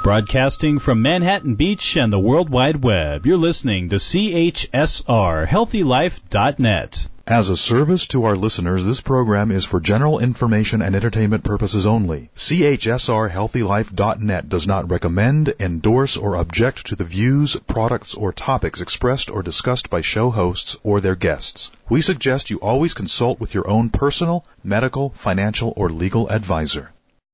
Broadcasting from Manhattan Beach and the World Wide Web, you're listening to CHSR, HealthyLife.net. As a service to our listeners, this program is for general information and entertainment purposes only. CHSR HealthyLife.net does not recommend, endorse, or object to the views, products, or topics expressed or discussed by show hosts or their guests. We suggest you always consult with your own personal, medical, financial, or legal advisor.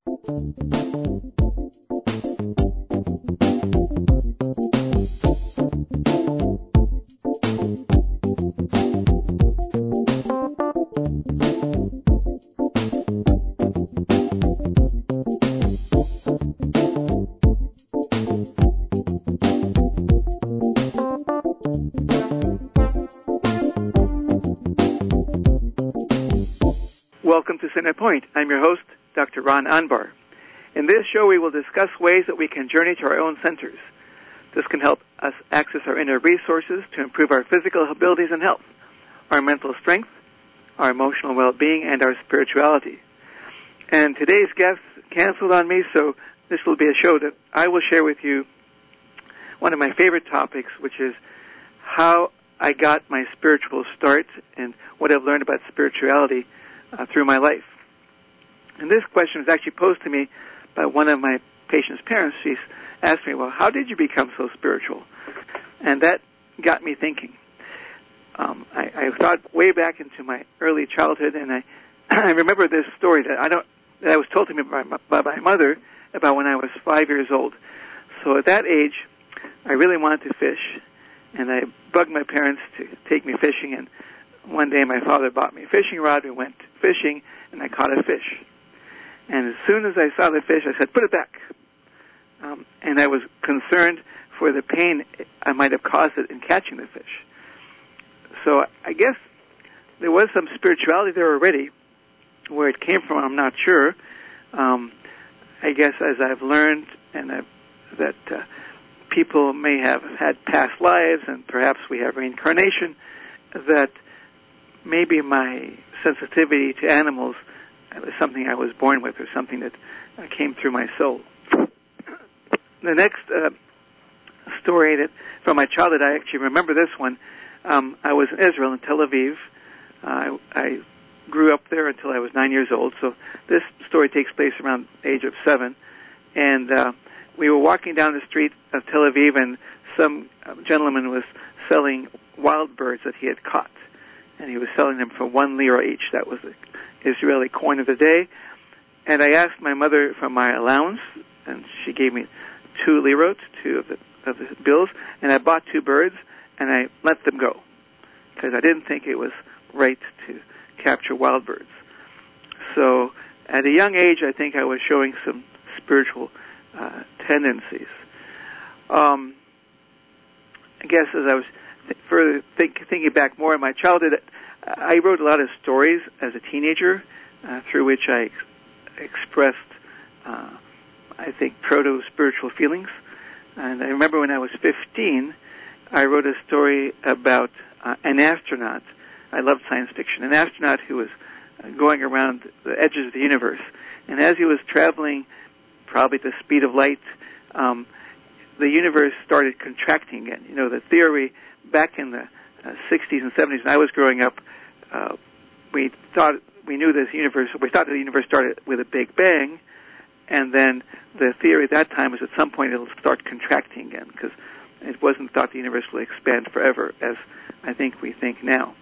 Welcome to Center Point. I'm your host, Dr. Ron Anbar. In this show, we will discuss ways that we can journey to our own centers. This can help us access our inner resources to improve our physical abilities and health, our mental strength, our emotional well-being, and our spirituality. And today's guest canceled on me, so this will be a show that I will share with you one of my favorite topics, which is how I got my spiritual start and what I've learned about spirituality through my life. And this question was actually posed to me by one of my patient's parents. She asked me, well, how did you become so spiritual? And that got me thinking. I thought way back into my early childhood, and I remember this story that was told to me by my mother about when I was 5 years old. So at that age, I really wanted to fish, and I bugged my parents to take me fishing, and one day my father bought me a fishing rod. We went fishing, and I caught a fish. And as soon as I saw the fish, I said, put it back. And I was concerned for the pain I might have caused it in catching the fish. So I guess there was some spirituality there already. Where it came from, I'm not sure. I guess as I've learned that people may have had past lives, and perhaps we have reincarnation, that maybe my sensitivity to animals was something I was born with, or something that came through my soul. The next story that from my childhood, I actually remember this one. I was in Israel, in Tel Aviv. I grew up there until I was 9 years old, so this story takes place around the age of 7. And we were walking down the street of Tel Aviv, and some gentleman was selling wild birds that he had caught. And he was selling them for 1 lira each. That was the Israeli coin of the day. And I asked my mother for my allowance, and she gave me 2 lirot, 2 of the bills, and I bought 2 birds, and I let them go, because I didn't think it was right to capture wild birds. So at a young age, I think I was showing some spiritual tendencies. I guess as I was further thinking back more in my childhood, I wrote a lot of stories as a teenager through which I expressed, I think, proto-spiritual feelings. And I remember when I was 15, I wrote a story about an astronaut. I loved science fiction. An astronaut who was going around the edges of the universe. And as he was traveling, probably at the speed of light, the universe started contracting again. You know, the theory back in the 60s and 70s, when I was growing up, we thought the universe started with a big bang, and then the theory at that time was at some point it'll start contracting again, because it wasn't thought the universe will expand forever, as I think we think now.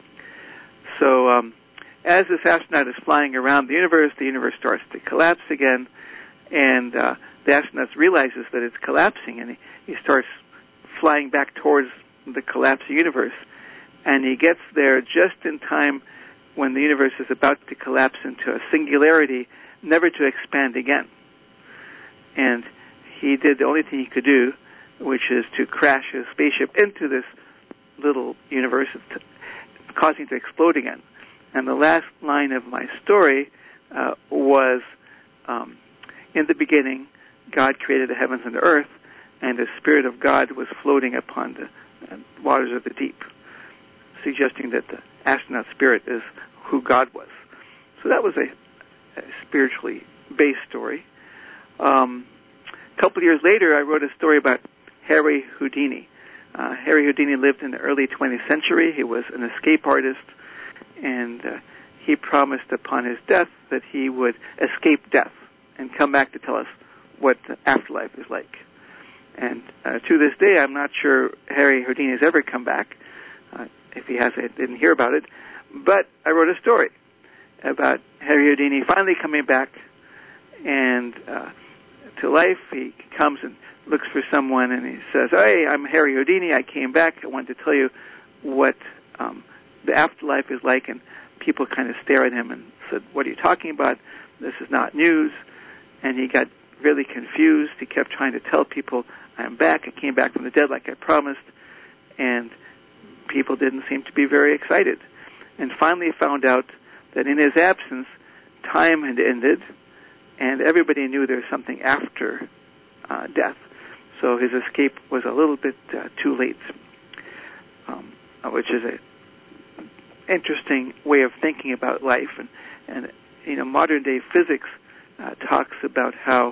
So as this astronaut is flying around the universe starts to collapse again, and the astronaut realizes that it's collapsing, and he starts flying back towards the collapsing universe, and he gets there just in time when the universe is about to collapse into a singularity, never to expand again. And he did the only thing he could do, which is to crash his spaceship into this little universe, causing it to explode again. And the last line of my story was, in the beginning, God created the heavens and the earth, and the Spirit of God was floating upon the waters of the deep, suggesting that the astronaut spirit is who God was. So that was a spiritually based story. couple of years later, I wrote a story about Harry Houdini. Harry Houdini lived in the early 20th century. He was an escape artist, and he promised upon his death that he would escape death and come back to tell us what the afterlife is like. And to this day, I'm not sure Harry Houdini has ever come back. If he has, I didn't hear about it. But I wrote a story about Harry Houdini finally coming back and to life. He comes and looks for someone, and he says, "Hey, I'm Harry Houdini. I came back. I wanted to tell you what the afterlife is like." And people kind of stare at him and said, "What are you talking about? This is not news." And he got really confused. He kept trying to tell people, "I'm back. I came back from the dead like I promised." And people didn't seem to be very excited. And finally found out that in his absence, time had ended, and everybody knew there was something after death. So his escape was a little bit too late, which is an interesting way of thinking about life. And modern day physics talks about how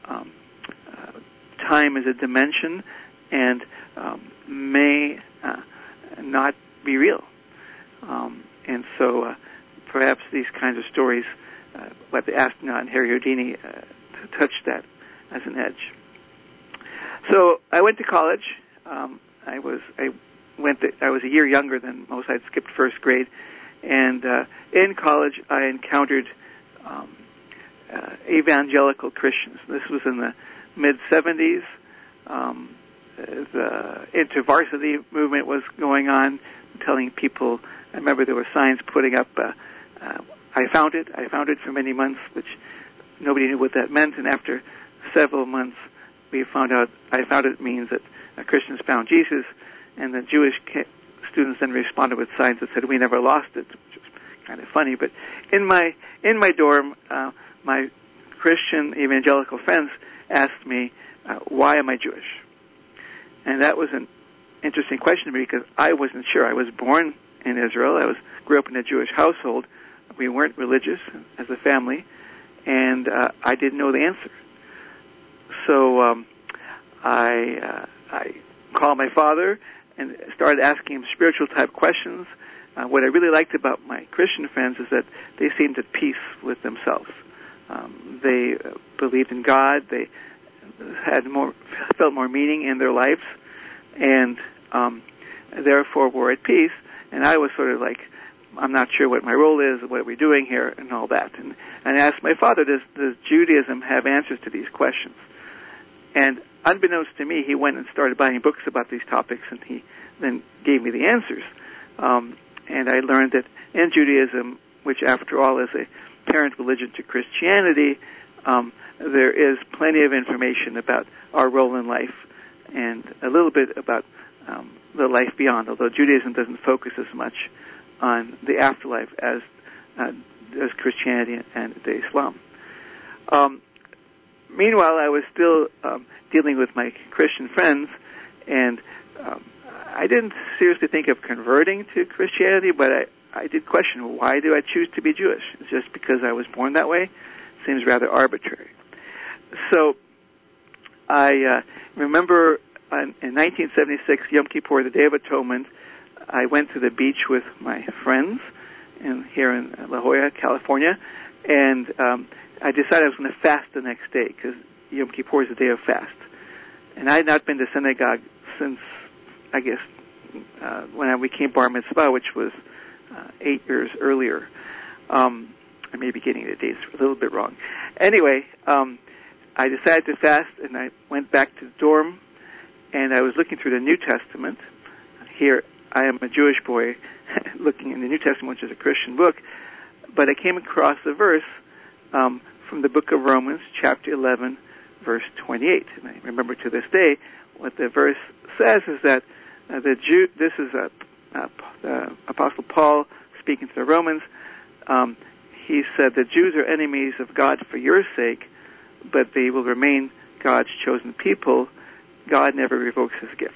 time is a dimension and may not be real. And so perhaps these kinds of stories, like the astronaut and Harry Houdini, touched that as an edge. So I went to college. I was a year younger than most. I'd skipped first grade. And in college, I encountered evangelical Christians. This was in the mid-'70s. The InterVarsity movement was going on, telling people, I remember there were signs putting up, I found it for many months, which nobody knew what that meant. And after several months, we found out, I found it means that Christians found Jesus, and the Jewish students then responded with signs that said, "We never lost it," which was kind of funny. But in my dorm, my Christian evangelical friends asked me, "Why am I Jewish?" And that was an interesting question to me because I wasn't sure. I was born in Israel. I grew up in a Jewish household. We weren't religious as a family, and I didn't know the answer. So I called my father and started asking him spiritual type questions. What I really liked about my Christian friends is that they seemed at peace with themselves. They believed in God. They felt more meaning in their lives, and therefore were at peace. And I was sort of like, I'm not sure what my role is, what are we doing here, and all that. And I asked my father, does Judaism have answers to these questions? And unbeknownst to me, he went and started buying books about these topics, and he then gave me the answers. And I learned that in Judaism, which after all is a parent religion to Christianity, there is plenty of information about our role in life and a little bit about the life beyond, although Judaism doesn't focus as much on the afterlife as Christianity and Islam. Meanwhile, I was still dealing with my Christian friends, and I didn't seriously think of converting to Christianity, but I did question, why do I choose to be Jewish? It's just because I was born that way? Seems rather arbitrary. So I remember in 1976, Yom Kippur, the Day of Atonement, I went to the beach with my friends here in La Jolla, California, and I decided I was going to fast the next day because Yom Kippur is a day of fast. And I had not been to synagogue since, I guess, when I became Bar Mitzvah, which was 8 years earlier. I may be getting the dates a little bit wrong. Anyway, I decided to fast, and I went back to the dorm, and I was looking through the New Testament. Here, I am a Jewish boy looking in the New Testament, which is a Christian book, but I came across a verse from the book of Romans, chapter 11, verse 28. And I remember to this day what the verse says is that this is the Apostle Paul speaking to the Romans. He said, the Jews are enemies of God for your sake, but they will remain God's chosen people. God never revokes his gifts.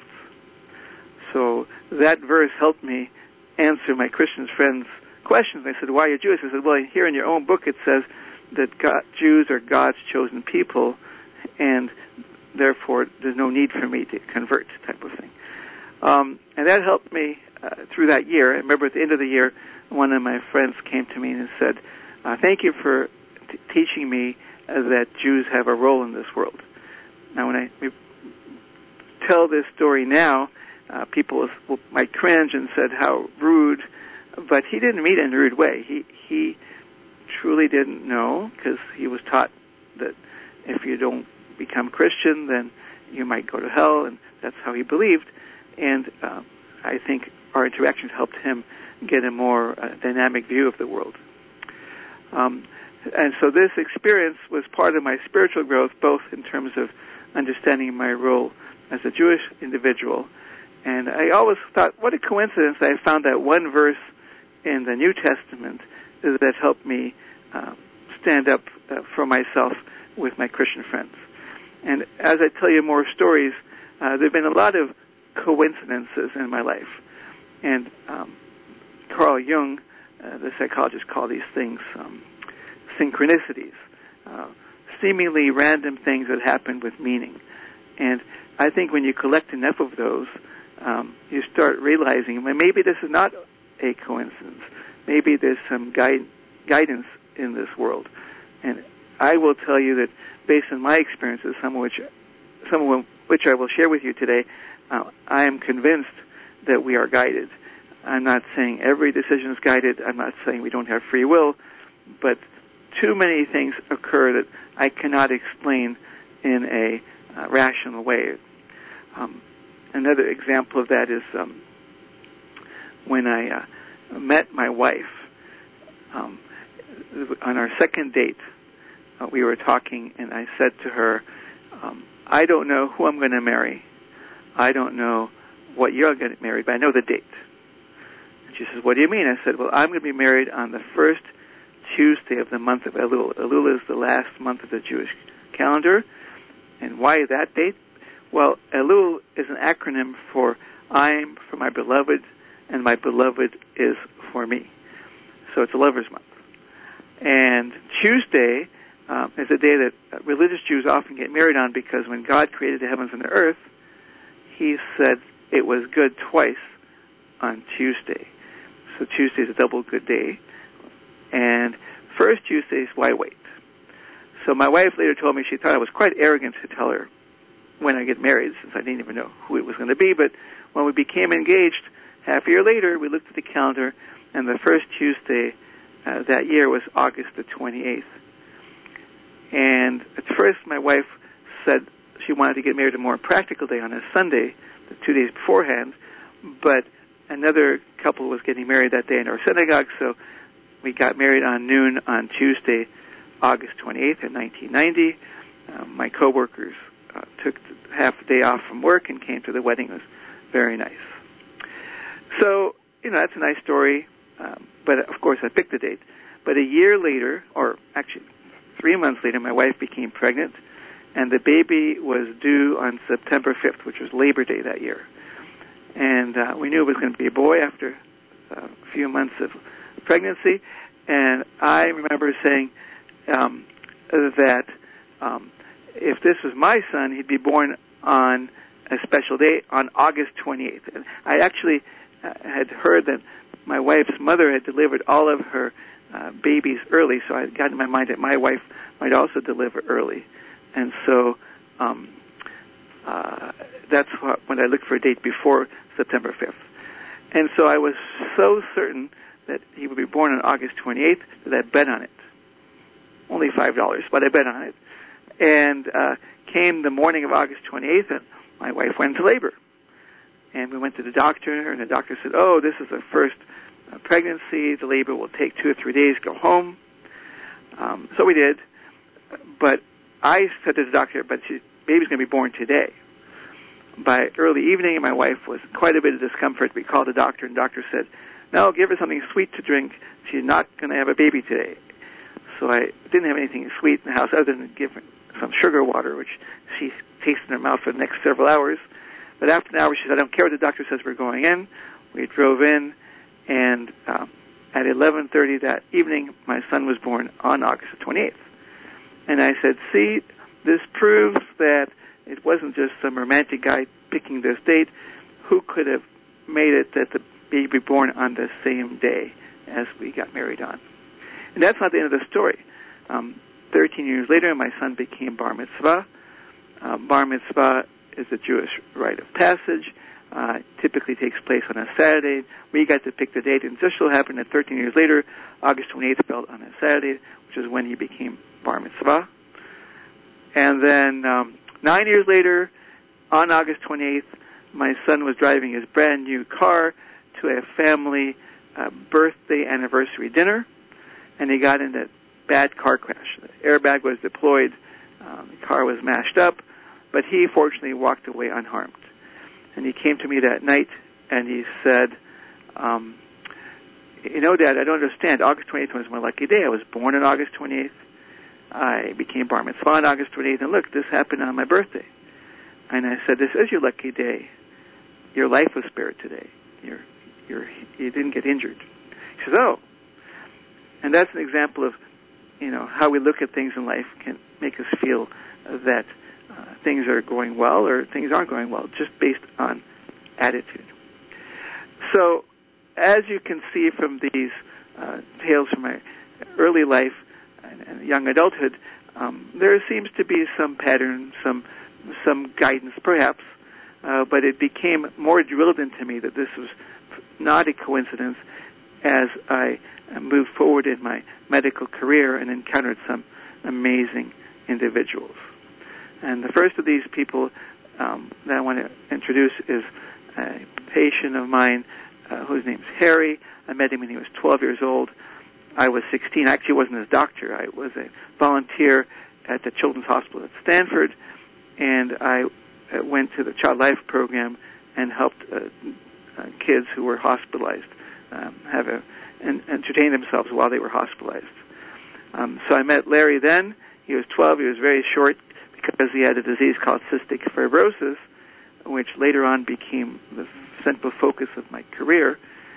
So that verse helped me answer my Christian friends' questions. I said, why are you Jewish? I said, well, here in your own book it says that Jews are God's chosen people, and therefore there's no need for me to convert, type of thing. And that helped me through that year. I remember at the end of the year, one of my friends came to me and said, thank you for teaching me that Jews have a role in this world. Now, when I tell this story now, people might cringe and said, how rude, but he didn't mean it in a rude way. He truly didn't know, because he was taught that if you don't become Christian, then you might go to hell, and that's how he believed. And I think our interactions helped him get a more dynamic view of the world. And so this experience was part of my spiritual growth, both in terms of understanding my role as a Jewish individual. And I always thought, what a coincidence that I found that one verse in the New Testament that helped me stand up for myself with my Christian friends. And as I tell you more stories, there have been a lot of coincidences in my life. And Carl Jung, the psychologist, called these things synchronicities, seemingly random things that happen with meaning. And I think when you collect enough of those, you start realizing, well, maybe this is not a coincidence. Maybe there's some guidance in this world. And I will tell you that based on my experiences, some of which I will share with you today, I am convinced that we are guided. I'm not saying every decision is guided. I'm not saying we don't have free will, but too many things occur that I cannot explain in a rational way. Another example of that is when I met my wife. On our second date, we were talking, and I said to her, I don't know who I'm going to marry. I don't know what you're going to marry, but I know the date. And she says, what do you mean? I said, well, I'm going to be married on the first Tuesday of the month of Elul. Elul is the last month of the Jewish calendar. And why that date? Well, Elul is an acronym for I'm for my beloved, and my beloved is for me. So it's a lover's month. And Tuesday is a day that religious Jews often get married on, because when God created the heavens and the earth, he said it was good twice on Tuesday. So Tuesday is a double good day. And first Tuesday is why wait? So my wife later told me she thought I was quite arrogant to tell her when I get married, since I didn't even know who it was going to be. But when we became engaged, half a year later, we looked at the calendar, and the first Tuesday that year was August the 28th. And at first my wife said she wanted to get married a more practical day on a Sunday, the 2 days beforehand, but another couple was getting married that day in our synagogue, so we got married on noon on Tuesday, August 28th in 1990. My coworkers took half the day off from work and came to the wedding. It was very nice. So, that's a nice story, but of course I picked the date. But a year later, or actually 3 months later, my wife became pregnant, and the baby was due on September 5th, which was Labor Day that year. And we knew it was going to be a boy after a few months of pregnancy. And I remember saying that if this was my son, he'd be born on a special day on August 28th. And I actually had heard that my wife's mother had delivered all of her babies early, so I got in my mind that my wife might also deliver early. And so that's when I looked for a date before September 5th. And so I was so certain that he would be born on August 28th that I bet on it. Only $5, but I bet on it. And came the morning of August 28th, and my wife went into labor. And we went to the doctor, and the doctor said, oh, this is the first pregnancy. The labor will take 2 or 3 days, go home. So we did. But I said to the doctor, but baby's going to be born today. By early evening, my wife was quite a bit of discomfort. We called the doctor, and the doctor said, no, give her something sweet to drink. She's not going to have a baby today. So I didn't have anything sweet in the house other than give her some sugar water, which she tasted in her mouth for the next several hours. But after an hour, she said, I don't care what the doctor says, we're going in. We drove in, and at 11:30 that evening, my son was born on August 28th. And I said, see, this proves that it wasn't just some romantic guy picking this date. Who could have made it that the baby be born on the same day as we got married on? And that's not the end of the story. 13 years later, my son became bar mitzvah. Bar mitzvah is a Jewish rite of passage. Typically takes place on a Saturday. We got to pick the date, and just so happened that 13 years later, August 28th fell on a Saturday, which is when he became bar mitzvah. And then 9 years later, on August 28th, my son was driving his brand new car to a family birthday anniversary dinner, and he got in a bad car crash. The airbag was deployed, the car was mashed up, but he fortunately walked away unharmed. And he came to me that night, and he said, you know, Dad, I don't understand. August 28th was my lucky day. I was born on August 28th. I became bar mitzvah on August 28th, and look, this happened on my birthday. And I said, this is your lucky day. Your life was spared today. You didn't get injured. He says, oh. And that's an example of, you know, how we look at things in life can make us feel that things are going well or things aren't going well, just based on attitude. So, as you can see from these tales from my early life and young adulthood, there seems to be some pattern, some guidance, perhaps, but it became more drilled into me that this was not a coincidence as I moved forward in my medical career and encountered some amazing individuals. And the first of these people that I want to introduce is a patient of mine whose name is Harry. I met him when he was 12 years old. I was 16. I actually wasn't his doctor. I was a volunteer at the Children's Hospital at Stanford, and I went to the Child Life Program and helped kids who were hospitalized and entertain themselves while they were hospitalized. So I met Larry then. He was 12. He was very short because he had a disease called cystic fibrosis, which later on became the central focus of my career.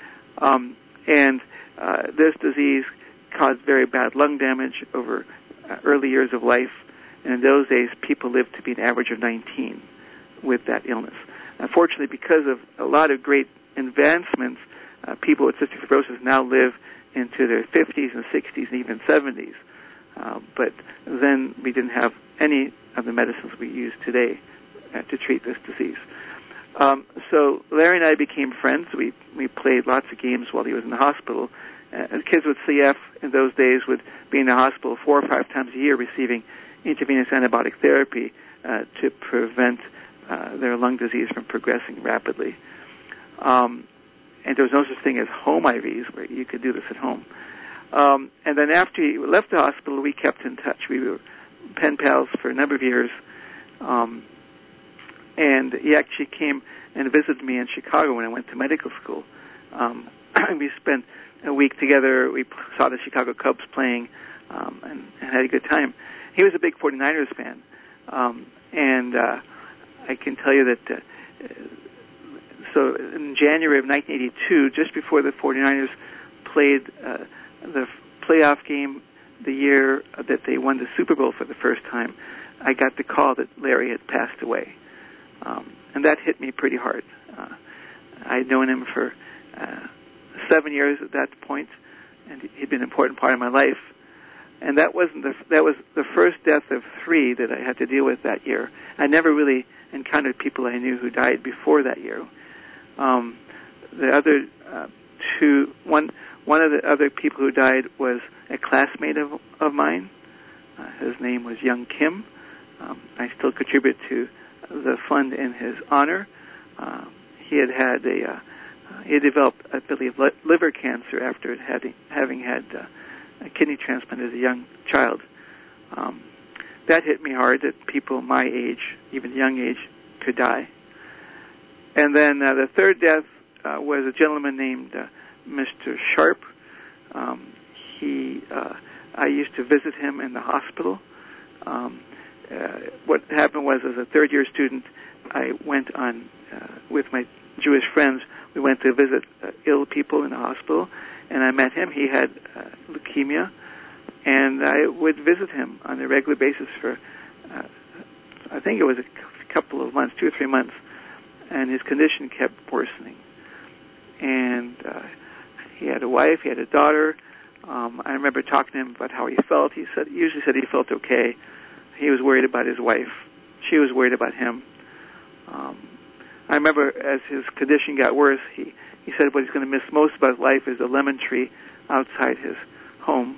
This disease caused very bad lung damage over early years of life. And in those days, people lived to be an average of 19 with that illness. Unfortunately, because of a lot of great advancements, people with cystic fibrosis now live into their 50s and 60s and even 70s. But then we didn't have any of the medicines we use today to treat this disease. So Larry and I became friends. We played lots of games while he was in the hospital. Kids with CF in those days would be in the hospital 4 or 5 times a year receiving intravenous antibiotic therapy to prevent their lung disease from progressing rapidly. And there was no such thing as home IVs where you could do this at home. And then after he left the hospital, we kept in touch. We were pen pals for a number of years. And he actually came and visited me in Chicago when I went to medical school. We spent a week together. We saw the Chicago Cubs playing and had a good time. He was a big 49ers fan. And I can tell you that so in January of 1982, just before the 49ers played the playoff game the year that they won the Super Bowl for the first time, I got the call that Larry had passed away. And that hit me pretty hard. I'd known him for 7 years at that point, and he'd been an important part of my life. And that was the first death of 3 that I had to deal with that year. I never really encountered people I knew who died before that year. The other one of the other people who died was a classmate of mine. His name was Young Kim. I still contribute to the fund in his honor. He had developed, I believe, liver cancer after having had a kidney transplant as a young child. That hit me hard, that people my age, even young age, could die. And then the third death was a gentleman named Mr. Sharp. I used to visit him in the hospital. What happened was, as a third-year student, I went on with my Jewish friends. We went to visit ill people in the hospital, and I met him. He had leukemia, and I would visit him on a regular basis for, I think it was a couple of months, 2 or 3 months, and his condition kept worsening. And he had a wife, he had a daughter. I remember talking to him about how he felt. He usually said he felt okay. He was worried about his wife. She was worried about him. I remember as his condition got worse, he said what he's going to miss most about his life is the lemon tree outside his home.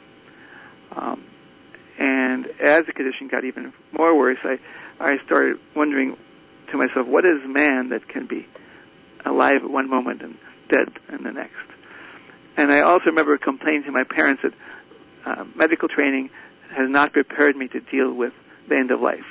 And as the condition got even more worse, I started wondering to myself, what is man that can be alive at one moment and dead in the next? And I also remember complaining to my parents that medical training has not prepared me to deal with the end of life.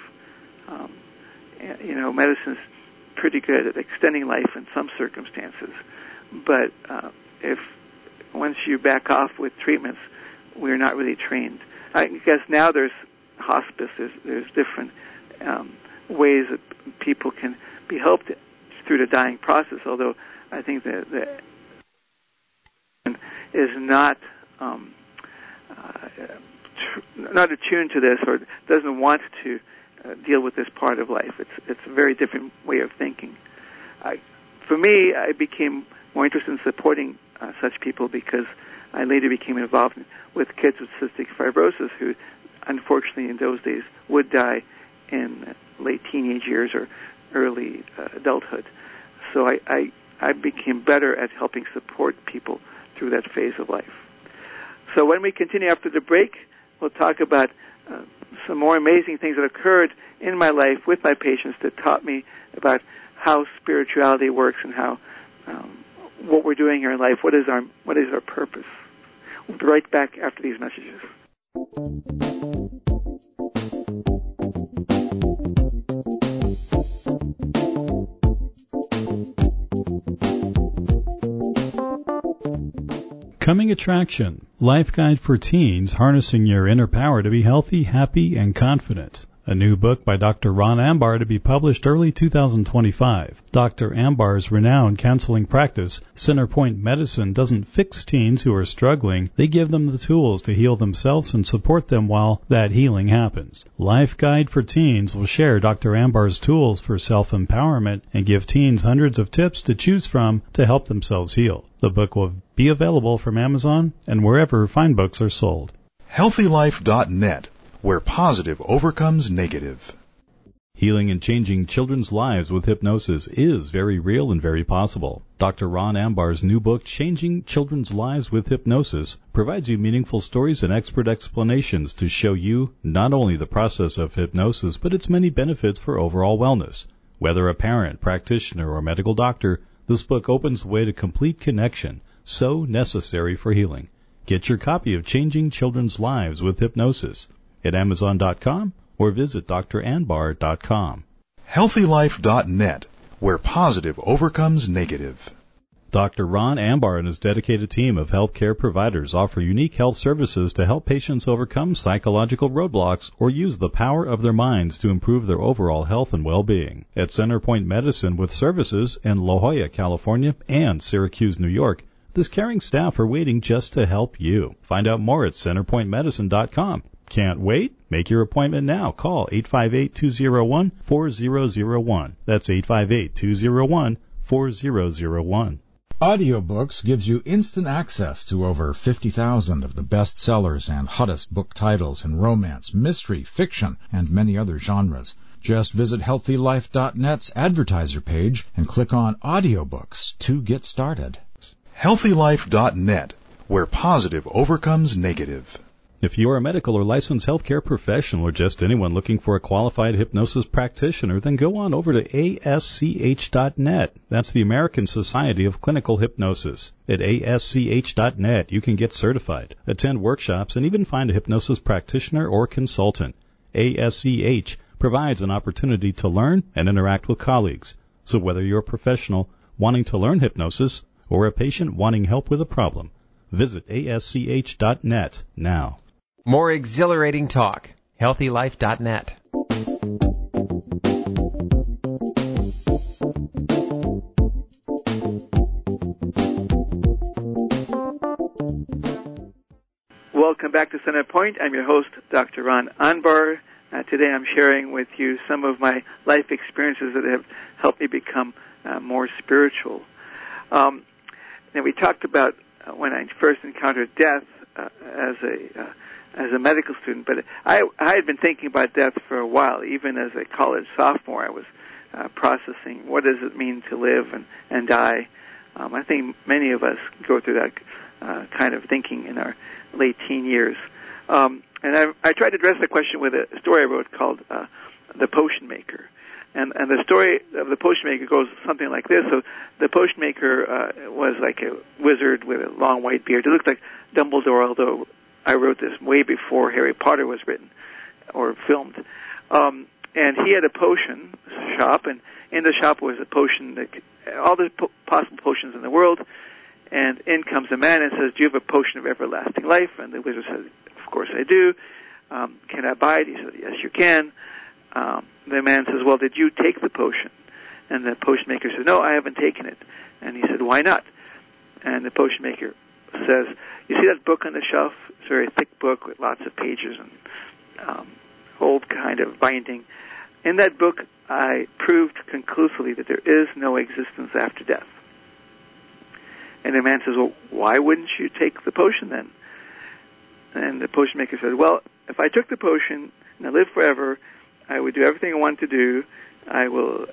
Medicine's pretty good at extending life in some circumstances, but if once you back off with treatments, we're not really trained. I guess now there's hospice, there's different ways that people can be helped through the dying process, although I think that is not attuned to this or doesn't want to deal with this part of life. It's a very different way of thinking. For me, I became more interested in supporting such people because I later became involved with kids with cystic fibrosis who, unfortunately, in those days would die in late teenage years or early adulthood. So I became better at helping support people through that phase of life. So when we continue after the break, we'll talk about some more amazing things that occurred in my life with my patients that taught me about how spirituality works and how what we're doing here in life. What is our purpose? We'll be right back after these messages. Coming attraction, Life Guide for Teens, Harnessing Your Inner Power to Be Healthy, Happy, and Confident. A new book by Dr. Ron Ambar to be published early 2025. Dr. Ambar's renowned counseling practice, Centerpoint Medicine, doesn't fix teens who are struggling. They give them the tools to heal themselves and support them while that healing happens. Life Guide for Teens will share Dr. Ambar's tools for self-empowerment and give teens hundreds of tips to choose from to help themselves heal. The book will be available from Amazon and wherever fine books are sold. HealthyLife.net, where positive overcomes negative. Healing and changing children's lives with hypnosis is very real and very possible. Dr. Ron Ambar's new book, Changing Children's Lives with Hypnosis, provides you meaningful stories and expert explanations to show you not only the process of hypnosis, but its many benefits for overall wellness. Whether a parent, practitioner, or medical doctor, this book opens the way to complete connection, so necessary for healing. Get your copy of Changing Children's Lives with Hypnosis at Amazon.com or visit drambar.com. HealthyLife.net, where positive overcomes negative. Dr. Ron Ambar and his dedicated team of healthcare providers offer unique health services to help patients overcome psychological roadblocks or use the power of their minds to improve their overall health and well-being. At Centerpoint Medicine with services in La Jolla, California and Syracuse, New York, this caring staff are waiting just to help you. Find out more at centerpointmedicine.com. Can't wait? Make your appointment now. Call 858-201-4001. That's 858-201-4001. Audiobooks gives you instant access to over 50,000 of the best sellers and hottest book titles in romance, mystery, fiction, and many other genres. Just visit HealthyLife.net's advertiser page and click on Audiobooks to get started. HealthyLife.net, where positive overcomes negative. If you are a medical or licensed healthcare professional or just anyone looking for a qualified hypnosis practitioner, then go on over to ASCH.net. That's the American Society of Clinical Hypnosis. At ASCH.net, you can get certified, attend workshops, and even find a hypnosis practitioner or consultant. ASCH provides an opportunity to learn and interact with colleagues. So whether you're a professional wanting to learn hypnosis or a patient wanting help with a problem, visit ASCH.net now. More exhilarating talk. HealthyLife.net. Welcome back to Center Point. I'm your host, Dr. Ron Anbar, today I'm sharing with you some of my life experiences that have helped me become more spiritual. Now we talked about when I first encountered death as a medical student, but I had been thinking about death for a while. Even as a college sophomore, I was processing what does it mean to live and die. I think many of us go through that kind of thinking in our late teen years. And I tried to address the question with a story I wrote called The Potion Maker. And the story of the potion maker goes something like this. So the potion maker was like a wizard with a long white beard. It looked like Dumbledore, although I wrote this way before Harry Potter was written or filmed. And he had a potion shop, and in the shop was a potion, all the possible potions in the world. And in comes a man and says, "Do you have a potion of everlasting life?" And the wizard says, "Of course I do. Can I buy it?" He said, "Yes, you can." The man says, "Well, did you take the potion?" And the potion maker says, "No, I haven't taken it." And he said, "Why not?" And the potion maker says, "You see that book on the shelf? It's a very thick book with lots of pages and old kind of binding. In that book, I proved conclusively that there is no existence after death." And the man says, "Well, why wouldn't you take the potion then?" And the potion maker says, "Well, if I took the potion and I lived forever, I would do everything I want to do. I will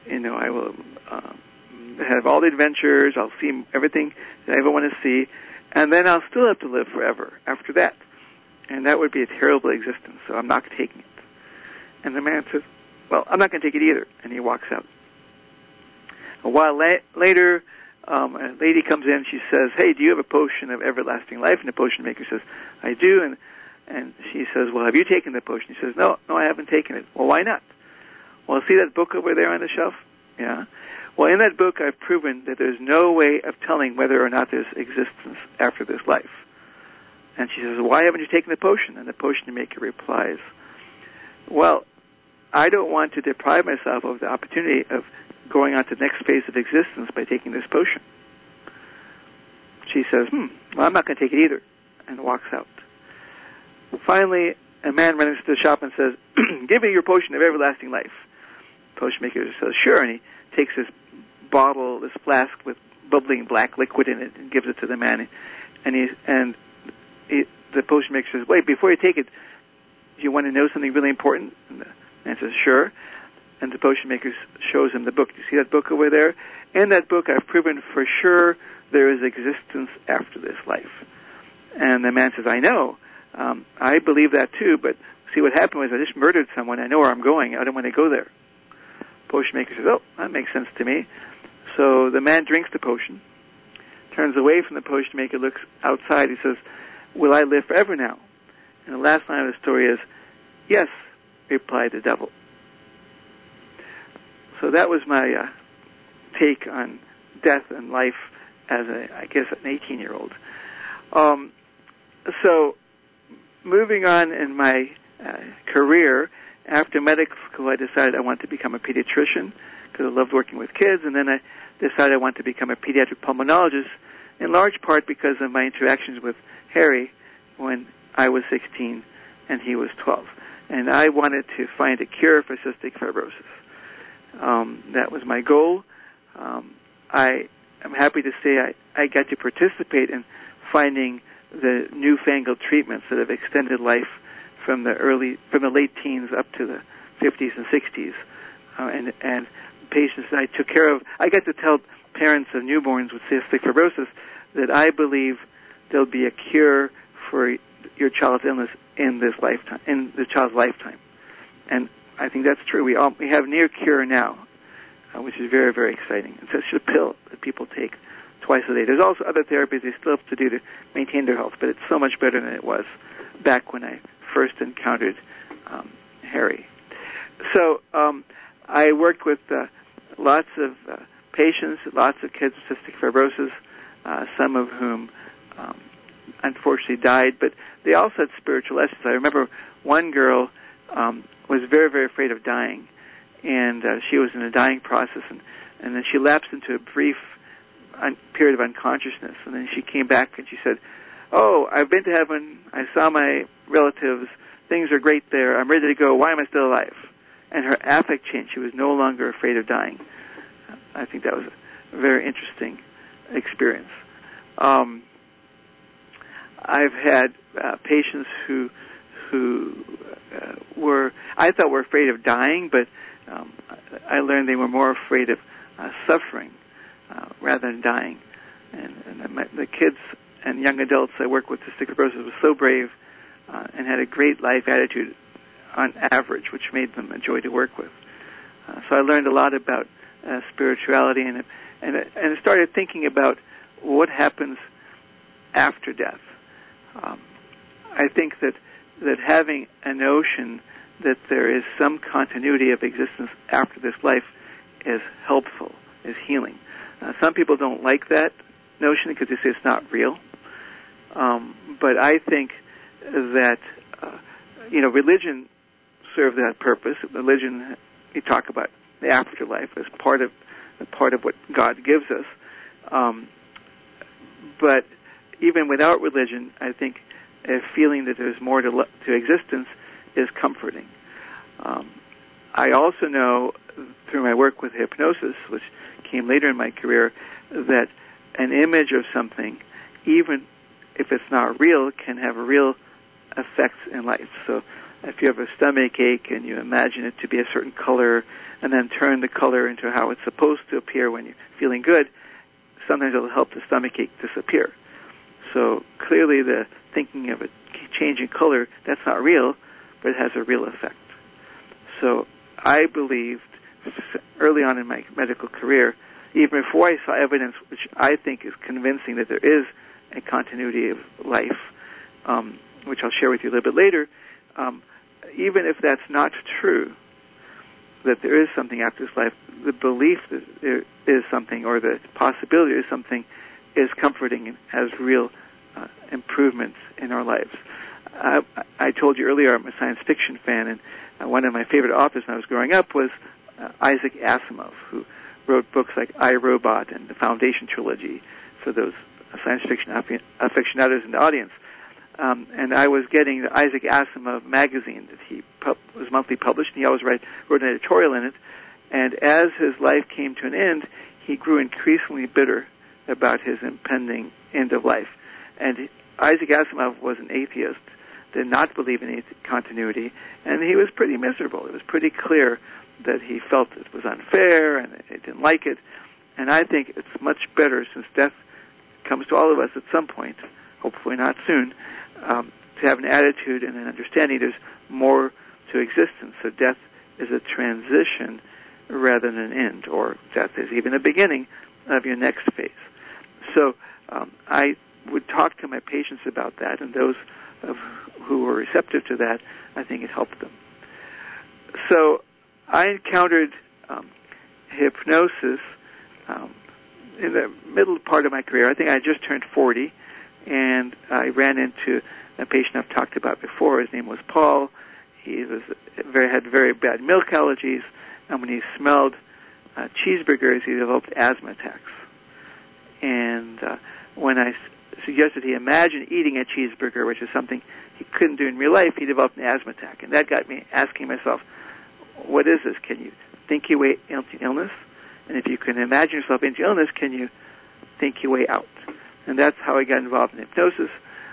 have all the adventures. I'll see everything that I ever want to see, and then I'll still have to live forever after that. And that would be a terrible existence, so I'm not taking it." And the man says, "Well, I'm not going to take it either," and he walks out. A while later, a lady comes in. She says, "Hey, do you have a potion of everlasting life?" And the potion maker says, "I do." And she says, "Well, have you taken the potion?" He says, No, I haven't taken it." "Well, why not?" "Well, see that book over there on the shelf?" "Yeah." "Well, in that book, I've proven that there's no way of telling whether or not there's existence after this life." And she says, "Why haven't you taken the potion?" And the potion maker replies, "Well, I don't want to deprive myself of the opportunity of going on to the next phase of existence by taking this potion." She says, "Well, I'm not going to take it either," and walks out. Finally, a man runs into the shop and says, "Give me your potion of everlasting life." The potion maker says, "Sure," and he takes this bottle, this flask with bubbling black liquid in it, and gives it to the man. And the potion maker says, "Wait, before you take it, do you want to know something really important?" And the man says, "Sure." And the potion maker shows him the book. "Do you see that book over there? In that book, I've proven for sure there is existence after this life." And the man says, "I know. I believe that too, but see, what happened was I just murdered someone. I know where I'm going. I don't want to go there." Potion maker says, "Oh, that makes sense to me." So the man drinks the potion, turns away from the potion maker, looks outside. He says, "Will I live forever now?" And the last line of the story is, "Yes," replied the devil. So So that was my take on death and life as an 18-year-old. So moving on in my career, after medical school, I decided I wanted to become a pediatrician because I loved working with kids, and then I decided I wanted to become a pediatric pulmonologist, in large part because of my interactions with Harry when I was 16 and he was 12. And I wanted to find a cure for cystic fibrosis. That was my goal. I am happy to say I got to participate in finding the newfangled treatments that have extended life from the late teens up to the 50s and 60s, and patients that I took care of. I got to tell parents of newborns with cystic fibrosis that I believe there'll be a cure for your child's illness in the child's lifetime, and I think that's true. We have near cure now, which is very, very exciting. It's just a pill that people take twice a day. There's also other therapies they still have to do to maintain their health, but it's so much better than it was back when I first encountered Harry. So I worked with lots of patients, lots of kids with cystic fibrosis, some of whom unfortunately died, but they also had spiritual lessons. I remember one girl was very, very afraid of dying, and she was in a dying process, and then she lapsed into a brief period of unconsciousness, and then she came back and she said, "Oh, I've been to heaven. I saw my relatives. things are great there. I'm ready to go. Why am I still alive? And her affect changed. She was no longer afraid of dying. I think that was a very interesting experience. I've had patients who I thought were afraid of dying, but I learned they were more afraid of suffering rather than dying. And the kids and young adults I work with with cystic fibrosis was so brave and had a great life attitude on average, which made them a joy to work with. So I learned a lot about spirituality, and I started thinking about what happens after death. I think that having a notion that there is some continuity of existence after this life is helpful, is healing. Some people don't like that notion because they say it's not real. But I think that, religion serves that purpose. Religion, you talk about the afterlife as part of what God gives us. But even without religion, I think a feeling that there's more to existence is comforting. I also know through my work with hypnosis, which came later in my career, that an image of something, even if it's not real, can have real effects in life. So if you have a stomach ache and you imagine it to be a certain color and then turn the color into how it's supposed to appear when you're feeling good, sometimes it'll help the stomach ache disappear. So clearly the thinking of a changing color, that's not real, but it has a real effect. So I believed early on in my medical career, even before I saw evidence which I think is convincing that there is a continuity of life, which I'll share with you a little bit later, even if that's not true, that there is something after this life, the belief that there is something or the possibility of something is comforting and has real improvements in our lives. I told you earlier I'm a science fiction fan, and one of my favorite authors when I was growing up was Isaac Asimov, who wrote books like I, Robot and the Foundation trilogy for those science fiction aficionados in the audience. And I was getting the Isaac Asimov magazine that he was monthly published, and he always wrote an editorial in it. And as his life came to an end, he grew increasingly bitter about his impending end of life. And Isaac Asimov was an atheist, did not believe in continuity, and he was pretty miserable. It was pretty clear that he felt it was unfair and he didn't like it. And I think it's much better, since death comes to all of us at some point, hopefully not soon, to have an attitude and an understanding there's more to existence. So death is a transition rather than an end, or death is even the beginning of your next phase. So I would talk to my patients about that, and those who were receptive to that, I think it helped them. So I encountered hypnosis in the middle part of my career. I think I just turned 40, and I ran into a patient I've talked about before. His name was Paul. He had very bad milk allergies, and when he smelled cheeseburgers, he developed asthma attacks. And when I suggested he imagine eating a cheeseburger, which is something he couldn't do in real life, he developed an asthma attack. And that got me asking myself, what is this? Can you think your way into illness? And if you can imagine yourself into illness, can you think your way out? And that's how I got involved in hypnosis.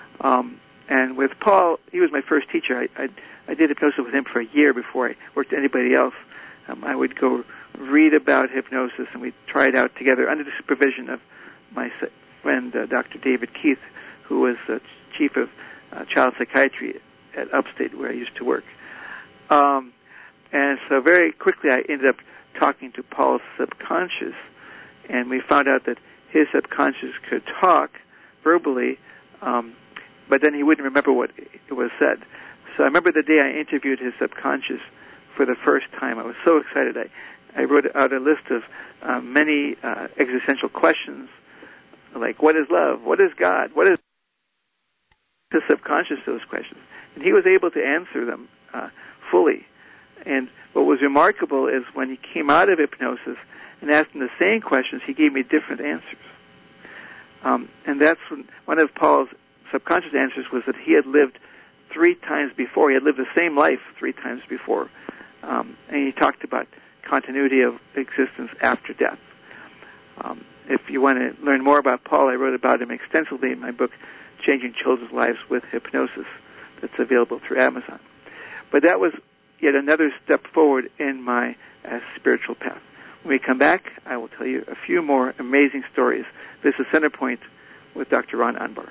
And with Paul, he was my first teacher. I did hypnosis with him for a year before I worked with anybody else. I would go read about hypnosis, and we'd try it out together under the supervision of my friend, Dr. David Keith, who was chief of child psychiatry at Upstate, where I used to work. And so very quickly I ended up talking to Paul's subconscious, and we found out that his subconscious could talk verbally, but then he wouldn't remember what it was said. So I remember the day I interviewed his subconscious for the first time. I was so excited. I wrote out a list of many existential questions, like what is love? What is God? What is the subconscious, those questions? And he was able to answer them fully. And what was remarkable is when he came out of hypnosis and asked him the same questions, he gave me different answers. And that's when one of Paul's subconscious answers was that he had lived 3 times before. He had lived the same life 3 times before. And he talked about continuity of existence after death. If you want to learn more about Paul, I wrote about him extensively in my book, Changing Children's Lives with Hypnosis, that's available through Amazon. But that was yet another step forward in my spiritual path. When we come back, I will tell you a few more amazing stories. This is Centerpoint with Dr. Ron Anbar.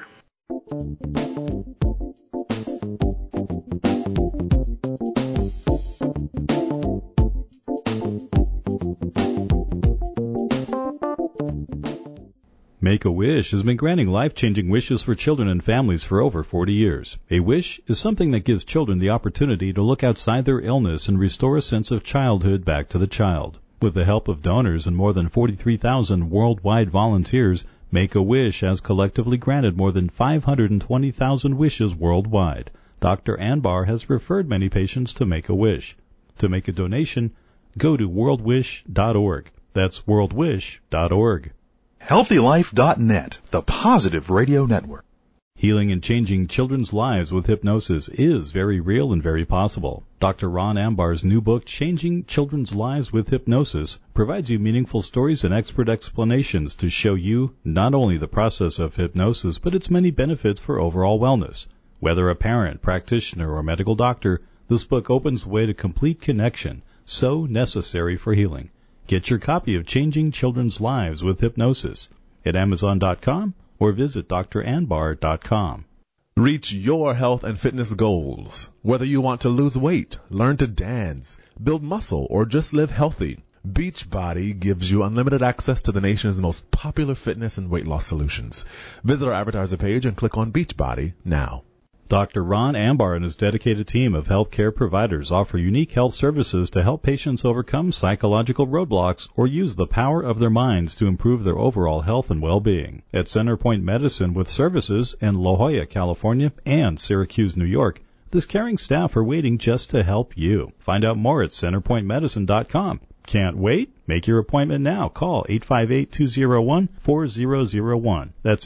Make-A-Wish has been granting life-changing wishes for children and families for over 40 years. A wish is something that gives children the opportunity to look outside their illness and restore a sense of childhood back to the child. With the help of donors and more than 43,000 worldwide volunteers, Make-A-Wish has collectively granted more than 520,000 wishes worldwide. Dr. Anbar has referred many patients to Make-A-Wish. To make a donation, go to worldwish.org. That's worldwish.org. HealthyLife.net, the positive radio network. Healing and changing children's lives with hypnosis is very real and very possible. Dr. Ron Ambar's new book, Changing Children's Lives with Hypnosis, provides you meaningful stories and expert explanations to show you not only the process of hypnosis, but its many benefits for overall wellness. Whether a parent, practitioner, or medical doctor, this book opens the way to complete connection, so necessary for healing. Get your copy of Changing Children's Lives with Hypnosis at Amazon.com or visit dranbar.com. Reach your health and fitness goals. Whether you want to lose weight, learn to dance, build muscle, or just live healthy, Beachbody gives you unlimited access to the nation's most popular fitness and weight loss solutions. Visit our advertiser page and click on Beachbody now. Dr. Ron Ambar and his dedicated team of healthcare providers offer unique health services to help patients overcome psychological roadblocks or use the power of their minds to improve their overall health and well-being. At Centerpoint Medicine with services in La Jolla, California and Syracuse, New York, this caring staff are waiting just to help you. Find out more at centerpointmedicine.com. Can't wait? Make your appointment now. Call 858-201-4001. That's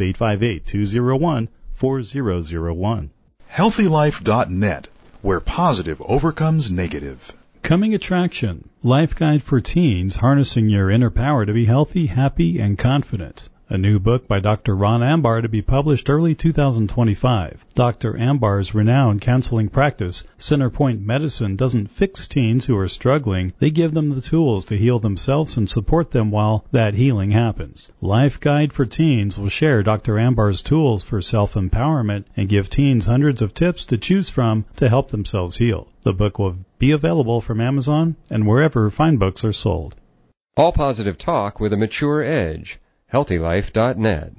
858-201-4001. HealthyLife.net, where positive overcomes negative. Coming attraction, Life Guide for Teens, Harnessing Your Inner Power to be Healthy, Happy, and Confident. A new book by Dr. Ron Ambar to be published early 2025. Dr. Ambar's renowned counseling practice, Centerpoint Medicine, doesn't fix teens who are struggling. They give them the tools to heal themselves and support them while that healing happens. Life Guide for Teens will share Dr. Ambar's tools for self-empowerment and give teens hundreds of tips to choose from to help themselves heal. The book will be available from Amazon and wherever fine books are sold. All positive talk with a mature edge. HealthyLife.net.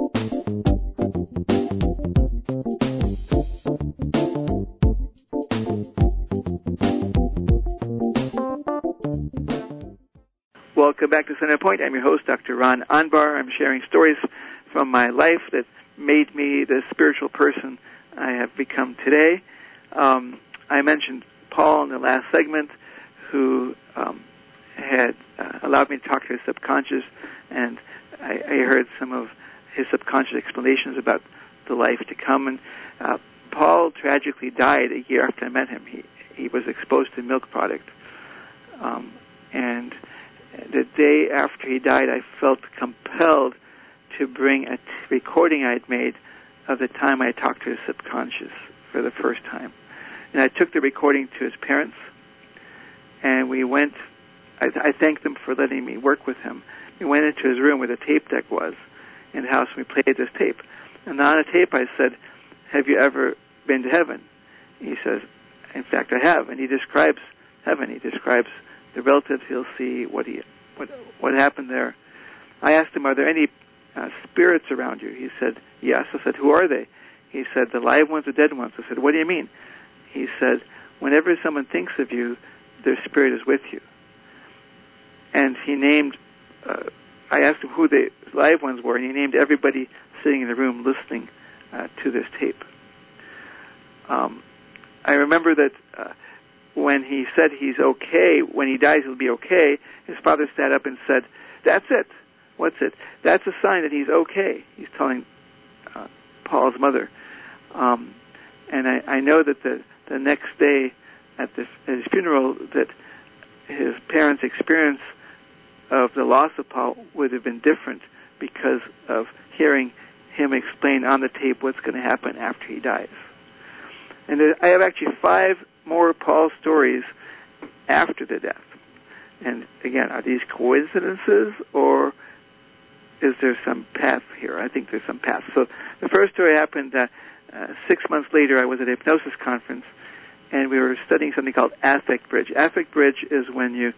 Welcome back to Centerpoint. I'm your host, Dr. Ron Anbar. I'm sharing stories from my life that made me the spiritual person I have become today. I mentioned Paul in the last segment, who had allowed me to talk to his subconscious, and I heard some of his subconscious explanations about the life to come. And Paul tragically died a year after I met him. He was exposed to milk product. And the day after he died, I felt compelled to bring a recording I'd made of the time I talked to his subconscious for the first time. And I took the recording to his parents, and we went. I thanked them for letting me work with him. We went into his room where the tape deck was in the house, and we played this tape. And on the tape I said, "Have you ever been to heaven?" He says, "In fact, I have." And he describes heaven. He describes the relatives he'll see, what happened there. I asked him, "Are there any spirits around you?" He said, "Yes." I said, "Who are they?" He said, "The live ones, the dead ones." I said, "What do you mean?" He said, "Whenever someone thinks of you, their spirit is with you." And he named, I asked him who the live ones were, and he named everybody sitting in the room listening to this tape. I remember that when he said he's okay, when he dies he'll be okay, his father sat up and said, "That's it." "What's it?" "That's a sign that he's okay." He's telling Paul's mother. And I know that the next day at his funeral, that his parents' experience of the loss of Paul would have been different because of hearing him explain on the tape what's going to happen after he dies. And I have actually 5 more Paul stories after the death. And again, are these coincidences, or is there some path here? I think there's some path. So the first story happened 6 months later. I was at a hypnosis conference, and we were studying something called affect bridge. Affect bridge is when you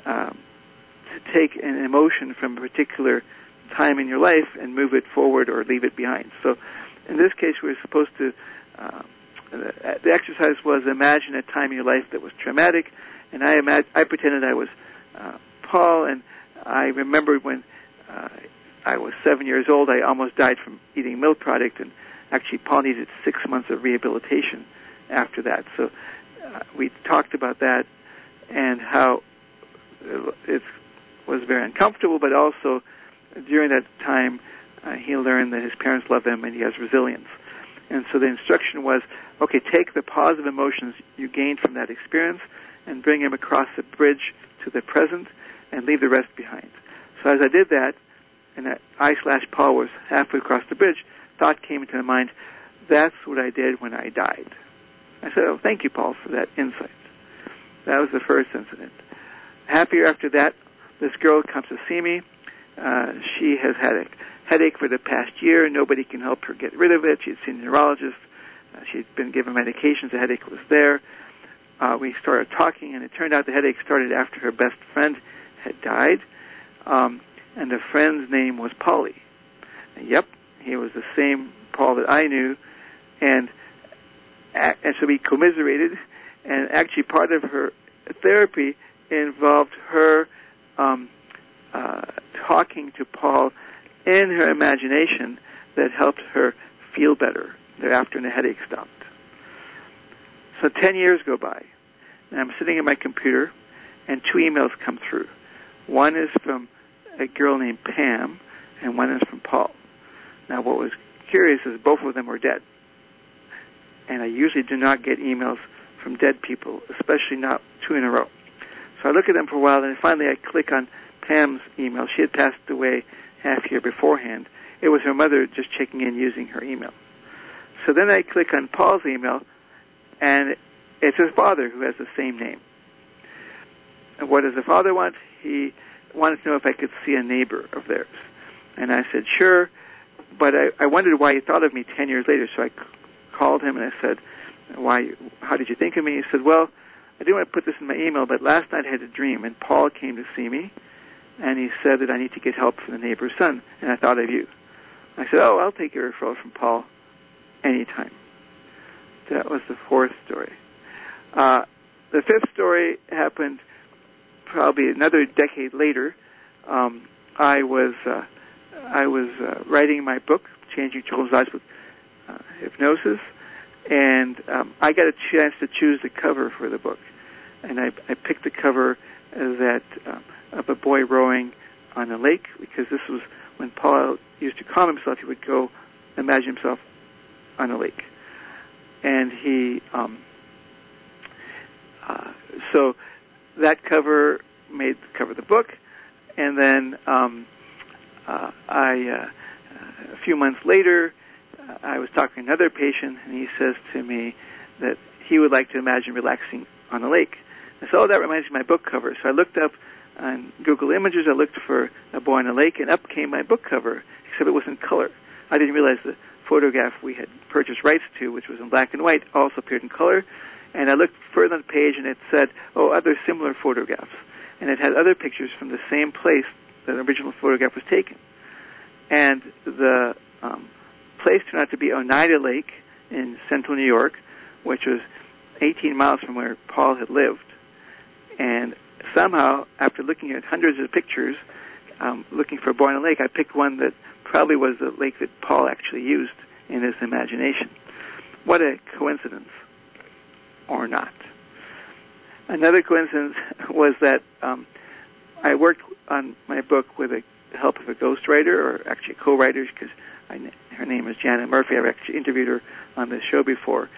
take an emotion from a particular time in your life and move it forward or leave it behind. So in this case, we were supposed to, the exercise was imagine a time in your life that was traumatic, and I pretended I was Paul, and I remembered when I was 7 years old, I almost died from eating milk product, and actually Paul needed 6 months of rehabilitation after that. So we talked about that and how it was very uncomfortable, but also during that time he learned that his parents love him and he has resilience. And so the instruction was, okay, take the positive emotions you gained from that experience and bring them across the bridge to the present and leave the rest behind. So as I did that, and I/Paul was halfway across the bridge, thought came into my mind, that's what I did when I died. I said, oh, thank you, Paul, for that insight. That was the first incident. Happier after that, this girl comes to see me. She has had a headache for the past year. Nobody can help her get rid of it. She'd seen a neurologist. She'd been given medications. The headache was there. We started talking, and it turned out the headache started after her best friend had died. And the friend's name was Paulie. And yep, he was the same Paul that I knew. And so we commiserated, and actually part of her therapy involved her talking to Paul in her imagination that helped her feel better thereafter, and the headache stopped. So 10 years go by, and I'm sitting at my computer, and 2 emails come through. One is from a girl named Pam, and one is from Paul. Now, what was curious is both of them were dead. And I usually do not get emails from dead people, especially not 2 in a row. So I look at them for a while, and finally I click on Pam's email. She had passed away half a year beforehand. It was her mother just checking in using her email. So then I click on Paul's email, and it's his father who has the same name. And what does the father want? He wanted to know if I could see a neighbor of theirs. And I said, sure, but I wondered why he thought of me 10 years later, so I called him and I said, how did you think of me? He said, well, I didn't want to put this in my email, but last night I had a dream, and Paul came to see me, and he said that I need to get help for the neighbor's son, and I thought of you. I said, oh, I'll take your referral from Paul anytime. That was the 4th story. The 5th story happened probably another decade later. I was writing my book, Changing Children's Lives with Hypnosis, and I got a chance to choose the cover for the book. And I picked the cover that of a boy rowing on a lake, because this was when Paul used to calm himself. He would go imagine himself on a lake. And he, so that cover made the cover of the book. And then a few months later, I was talking to another patient, and he says to me that he would like to imagine relaxing on a lake. I said, oh, that reminds me of my book cover. So I looked up on Google Images, I looked for a boy on a lake, and up came my book cover, except it was in color. I didn't realize the photograph we had purchased rights to, which was in black and white, also appeared in color. And I looked further on the page, and it said, oh, other similar photographs. And it had other pictures from the same place that the original photograph was taken. And the place turned out to be Oneida Lake in central New York, which was 18 miles from where Paul had lived. And somehow, after looking at hundreds of pictures, looking for a boy on a lake, I picked one that probably was the lake that Paul actually used in his imagination. What a coincidence, or not. Another coincidence was that I worked on my book with the help of a ghostwriter, or actually co-writers, because her name is Janet Murphy. I've actually interviewed her on this show before.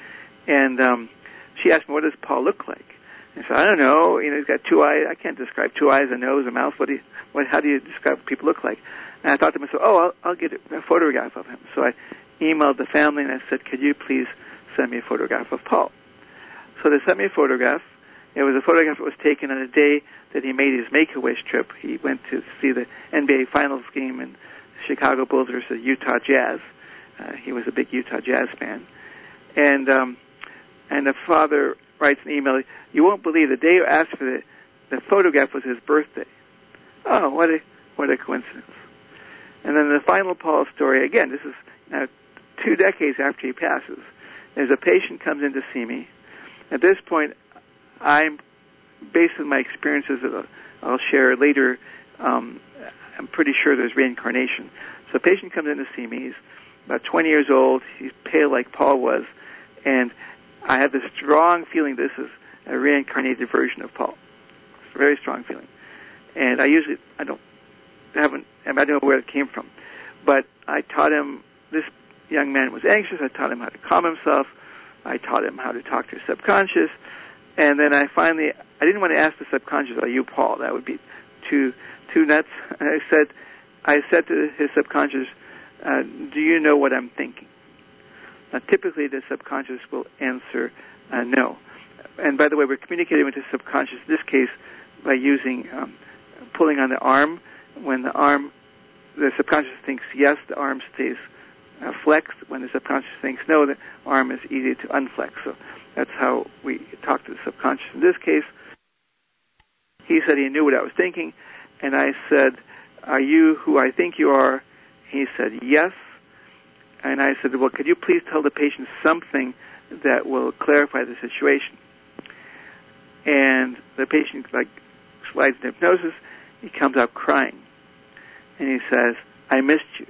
And she asked me, what does Paul look like? I said, I don't know. He's got 2 eyes. I can't describe 2 eyes, a nose, a mouth. How do you describe what people look like? And I thought to myself, I'll get a photograph of him. So I emailed the family and I said, could you please send me a photograph of Paul? So they sent me a photograph. It was a photograph that was taken on a day that he made his Make-A-Wish trip. He went to see the NBA Finals game in Chicago Bulls versus Utah Jazz. He was a big Utah Jazz fan. And the father writes an email, you won't believe the day you asked for the photograph was his birthday. Oh, what a coincidence. And then the final Paul story, again, this is now 2 decades after he passes. There's a patient comes in to see me. At this point, I'm, based on my experiences that I'll share later, I'm pretty sure there's reincarnation. So a patient comes in to see me. He's about 20 years old. He's pale like Paul was. And I have this strong feeling this is a reincarnated version of Paul. It's a very strong feeling. And I don't know where it came from. But I taught him, this young man was anxious. I taught him how to calm himself. I taught him how to talk to his subconscious. And then I didn't want to ask the subconscious, are you Paul? That would be too nuts. And I said to his subconscious, do you know what I'm thinking? Now, typically the subconscious will answer no. And by the way, we're communicating with the subconscious, in this case, by using pulling on the arm. When the subconscious thinks yes, the arm stays flexed. When the subconscious thinks no, the arm is easy to unflex. So that's how we talk to the subconscious. In this case, he said he knew what I was thinking, and I said, are you who I think you are? He said, yes. And I said, well, could you please tell the patient something that will clarify the situation? And the patient, slides into hypnosis. He comes out crying. And he says, I missed you.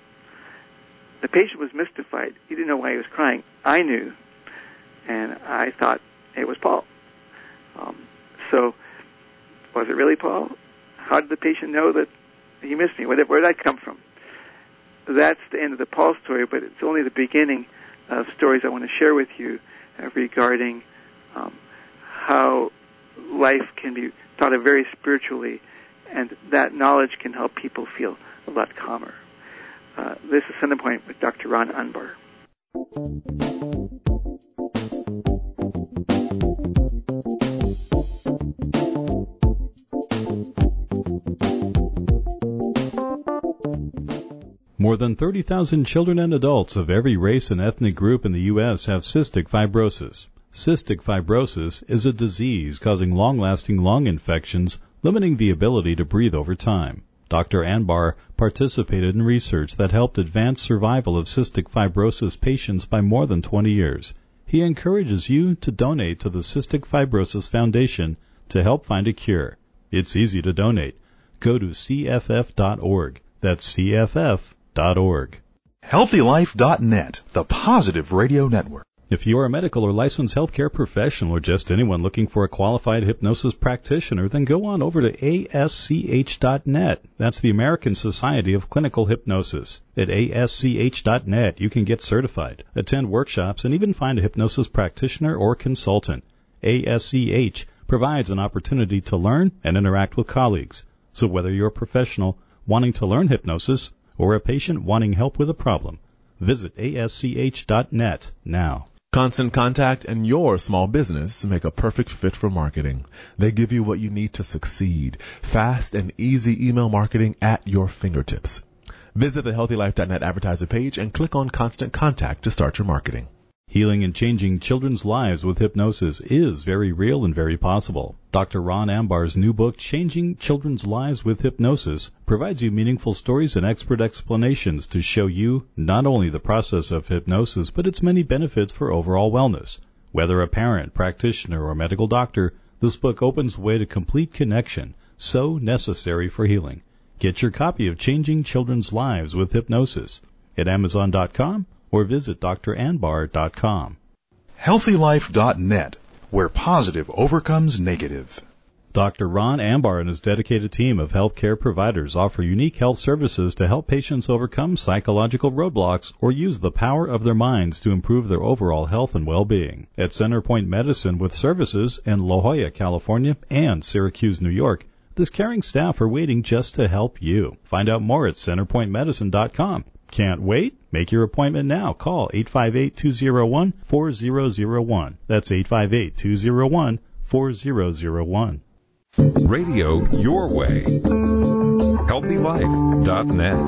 The patient was mystified. He didn't know why he was crying. I knew. And I thought it was Paul. So, was it really Paul? How did the patient know that he missed me? Where did that come from? That's the end of the Paul story, but it's only the beginning of stories I want to share with you regarding how life can be thought of very spiritually, and that knowledge can help people feel a lot calmer. This is Center Point with Dr. Ron Unbar. More than 30,000 children and adults of every race and ethnic group in the U.S. have cystic fibrosis. Cystic fibrosis is a disease causing long-lasting lung infections, limiting the ability to breathe over time. Dr. Anbar participated in research that helped advance survival of cystic fibrosis patients by more than 20 years. He encourages you to donate to the Cystic Fibrosis Foundation to help find a cure. It's easy to donate. Go to cff.org. That's cff.org. HealthyLife.net, the positive radio network. If you are a medical or licensed healthcare professional or just anyone looking for a qualified hypnosis practitioner, then go on over to ASCH.net. That's the American Society of Clinical Hypnosis. At ASCH.net, you can get certified, attend workshops, and even find a hypnosis practitioner or consultant. ASCH provides an opportunity to learn and interact with colleagues. So whether you're a professional wanting to learn hypnosis or a patient wanting help with a problem, visit ASCH.net now. Constant Contact and your small business make a perfect fit for marketing. They give you what you need to succeed. Fast and easy email marketing at your fingertips. Visit the HealthyLife.net advertiser page and click on Constant Contact to start your marketing. Healing and changing children's lives with hypnosis is very real and very possible. Dr. Ron Ambar's new book, Changing Children's Lives with Hypnosis, provides you meaningful stories and expert explanations to show you not only the process of hypnosis, but its many benefits for overall wellness. Whether a parent, practitioner, or medical doctor, this book opens the way to complete connection, so necessary for healing. Get your copy of Changing Children's Lives with Hypnosis at Amazon.com or visit dranbar.com. HealthyLife.net, where positive overcomes negative. Dr. Ron Ambar and his dedicated team of healthcare providers offer unique health services to help patients overcome psychological roadblocks or use the power of their minds to improve their overall health and well-being. At Centerpoint Medicine with services in La Jolla, California and Syracuse, New York, this caring staff are waiting just to help you. Find out more at centerpointmedicine.com. Can't wait? Make your appointment now. Call 858-201-4001. That's 858-201-4001. Radio your way. HealthyLife.net.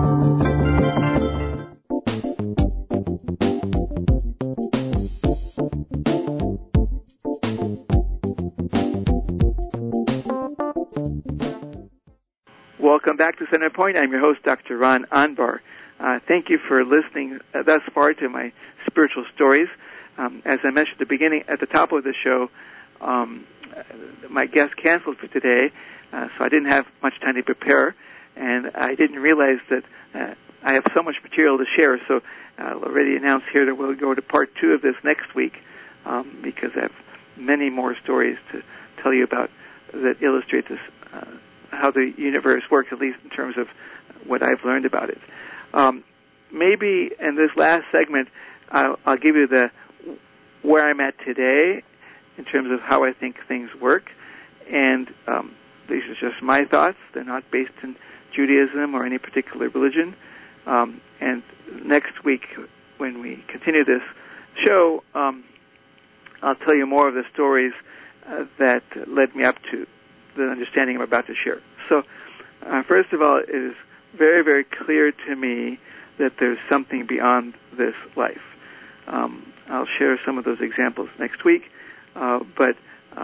Welcome back to Center Point. I'm your host, Dr. Ron Anbar. Thank you for listening thus far to my spiritual stories. As I mentioned at the top of the show, my guest canceled for today, so I didn't have much time to prepare, and I didn't realize that I have so much material to share, so I'll already announce here that we'll go to part 2 of this next week, because I have many more stories to tell you about that illustrate this, how the universe works, at least in terms of what I've learned about it. Maybe in this last segment, I'll give you where I'm at today in terms of how I think things work, and these are just my thoughts. They're not based in Judaism or any particular religion. And next week, when we continue this show, I'll tell you more of the stories that led me up to the understanding I'm about to share. So, first of all, it is very, very clear to me that there's something beyond this life. I'll share some of those examples next week, but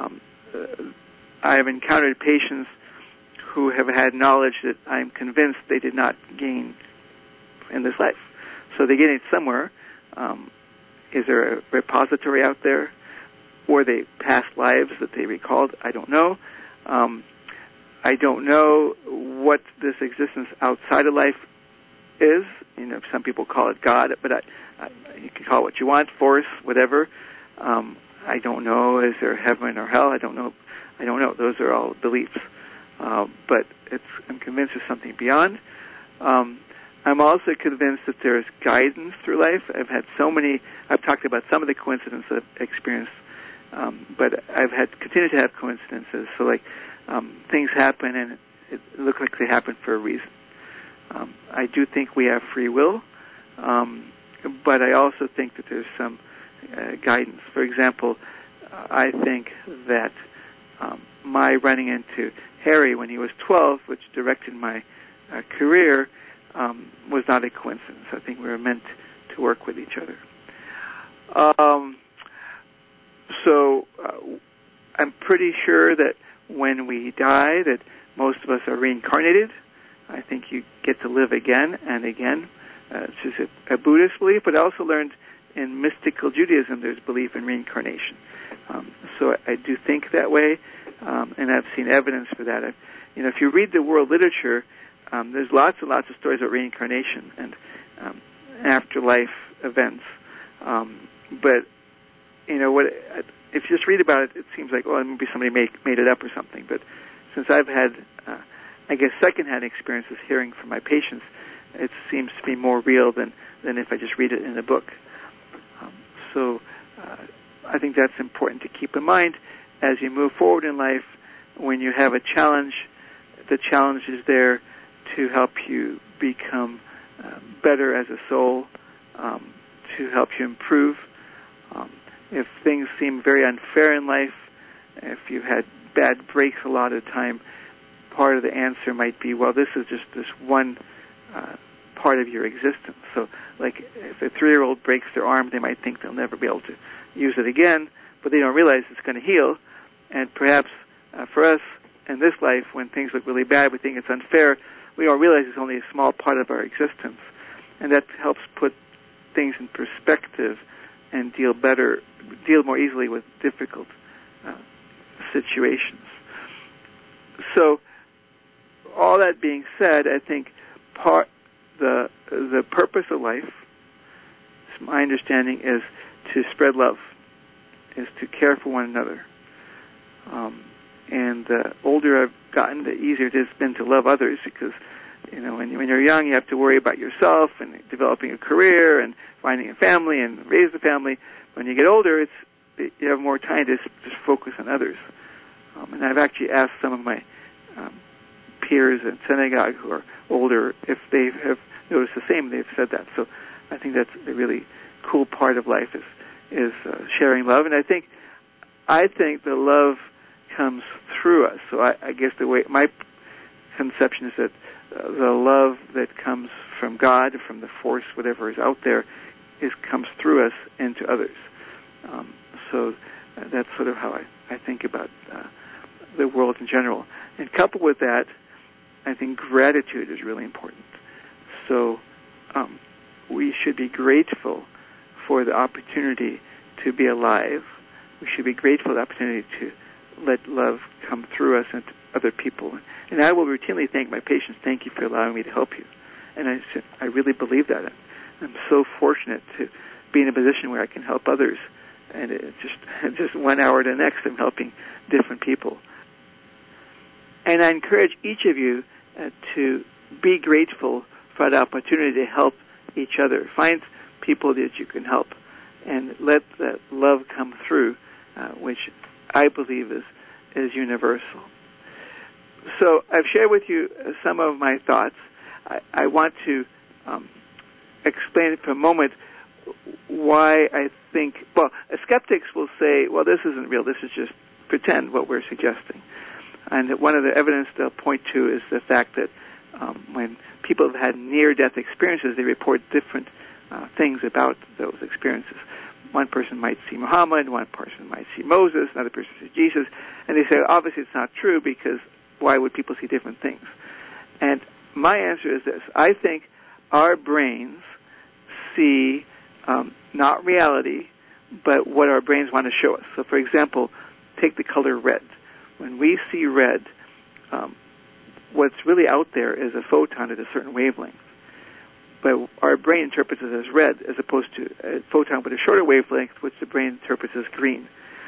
I have encountered patients who have had knowledge that I'm convinced they did not gain in this life. So they gain it somewhere. Is there a repository out there? Were they past lives that they recalled? I don't know. I don't know what this existence outside of life is. You know, some people call it God, but you can call it what you want, force, whatever. I don't know. Is there heaven or hell? I don't know. Those are all beliefs. But I'm convinced there's something beyond. I'm also convinced that there's guidance through life. I've talked about some of the coincidences I've experienced, but I've continued to have coincidences. So like, things happen and it looks like they happen for a reason. I do think we have free will, but I also think that there's some guidance. For example, I think that my running into Harry when he was 12, which directed my career, was not a coincidence. I think we were meant to work with each other. So I'm pretty sure that when we die, that most of us are reincarnated. I think you get to live again and again. It's just a Buddhist belief, but I also learned in mystical Judaism there's belief in reincarnation. So I do think that way, and I've seen evidence for that. If you read the world literature, there's lots and lots of stories about reincarnation and afterlife events. But if you just read about it, it seems like, maybe somebody made it up or something. But since I've had, secondhand experiences hearing from my patients, it seems to be more real than if I just read it in a book. So I think that's important to keep in mind as you move forward in life. When you have a challenge, the challenge is there to help you become better as a soul, to help you improve. If things seem very unfair in life, if you had bad breaks a lot of the time, part of the answer might be, this is just this one part of your existence. So, like, if a 3-year-old breaks their arm, they might think they'll never be able to use it again, but they don't realize it's going to heal. And perhaps for us in this life, when things look really bad, we think it's unfair, we don't realize it's only a small part of our existence. And that helps put things in perspective and deal more easily with difficult situations. So, all that being said, I think the purpose of life, my understanding, is to spread love, is to care for one another. And the older I've gotten, the easier it has been to love others, because when you're young, you have to worry about yourself and developing a career and finding a family and raise a family. When you get older, you have more time to just focus on others. And I've actually asked some of my peers in synagogue who are older if they have noticed the same. They've said that. So I think that's a really cool part of life is sharing love. And I think the love comes through us. So I guess the way my conception is that the love that comes from God, from the force, whatever is out there, comes through us into others. So that's sort of how I think about the world in general. And coupled with that, I think gratitude is really important. So we should be grateful for the opportunity to be alive. We should be grateful for the opportunity to let love come through us and to other people. And I will routinely thank my patients, thank you for allowing me to help you. And I really believe that. I'm so fortunate to be in a position where I can help others. And it's just 1 hour to the next, I'm helping different people. And I encourage each of you to be grateful for the opportunity to help each other. Find people that you can help and let that love come through, which I believe is universal. So I've shared with you some of my thoughts. I want to explain for a moment why I think, skeptics will say, well, this isn't real, this is just pretend, what we're suggesting. And one of the evidence they'll point to is the fact that when people have had near-death experiences, they report different things about those experiences. One person might see Muhammad, one person might see Moses, another person sees Jesus, and they say, obviously it's not true, because why would people see different things? And my answer is this. I think our brains see not reality, but what our brains want to show us. So, for example, take the color red. When we see red, what's really out there is a photon at a certain wavelength. But our brain interprets it as red, as opposed to a photon with a shorter wavelength, which the brain interprets as green.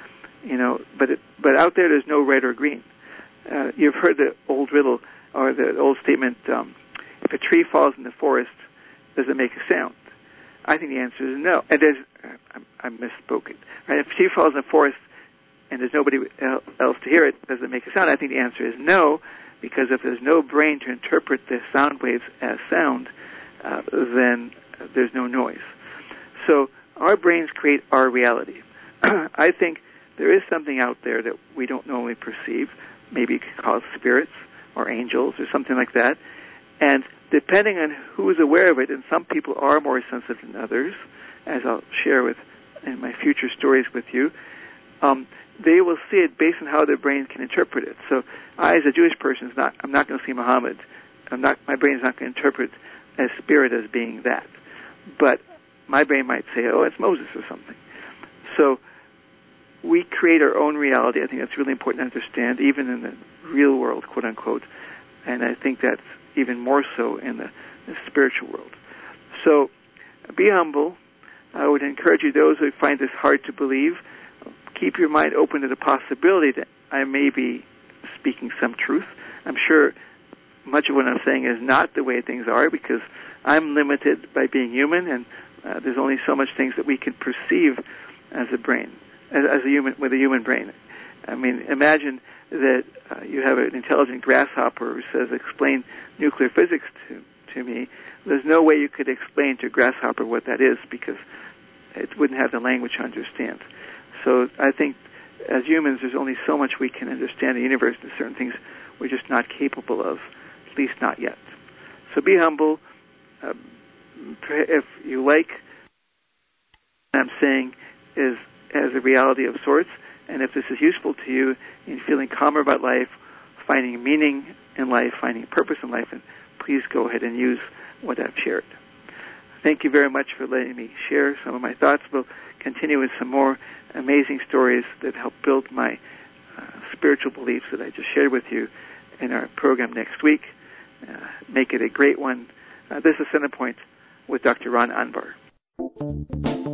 But out there's no red or green. You've heard the old riddle, or the old statement, if a tree falls in the forest, does it make a sound? I think the answer is no. And I misspoke it. Right? If a tree falls in the forest and there's nobody else to hear it, does it make a sound? I think the answer is no, because if there's no brain to interpret the sound waves as sound, then there's no noise. So our brains create our reality. I think there is something out there that we don't normally perceive. Maybe you could call it spirits or angels or something like that. And depending on who's aware of it, and some people are more sensitive than others, as I'll share in my future stories with you, they will see it based on how their brain can interpret it. So I, as a Jewish person, I'm not going to see Muhammad. My brain is not going to interpret a spirit as being that. But my brain might say, oh, it's Moses or something. So we create our own reality. I think that's really important to understand, even in the real world, quote unquote. And I think that's even more so in the spiritual world. So be humble. I would encourage you, those who find this hard to believe, keep your mind open to the possibility that I may be speaking some truth. I'm sure much of what I'm saying is not the way things are, because I'm limited by being human, and there's only so much things that we can perceive as a brain, as a human, with a human brain. I mean, imagine that you have an intelligent grasshopper who says, explain nuclear physics to me. There's no way you could explain to a grasshopper what that is, because it wouldn't have the language to understand. So I think as humans, there's only so much we can understand the universe, and certain things we're just not capable of, at least not yet. So be humble. If you like what I'm saying is as a reality of sorts, and if this is useful to you in feeling calmer about life, finding meaning in life, finding purpose in life, and please go ahead and use what I've shared. Thank you very much for letting me share some of my thoughts. We'll continue with some more amazing stories that help build my spiritual beliefs that I just shared with you in our program next week. Make it a great one. This is Centerpoint with Dr. Ron Anbar.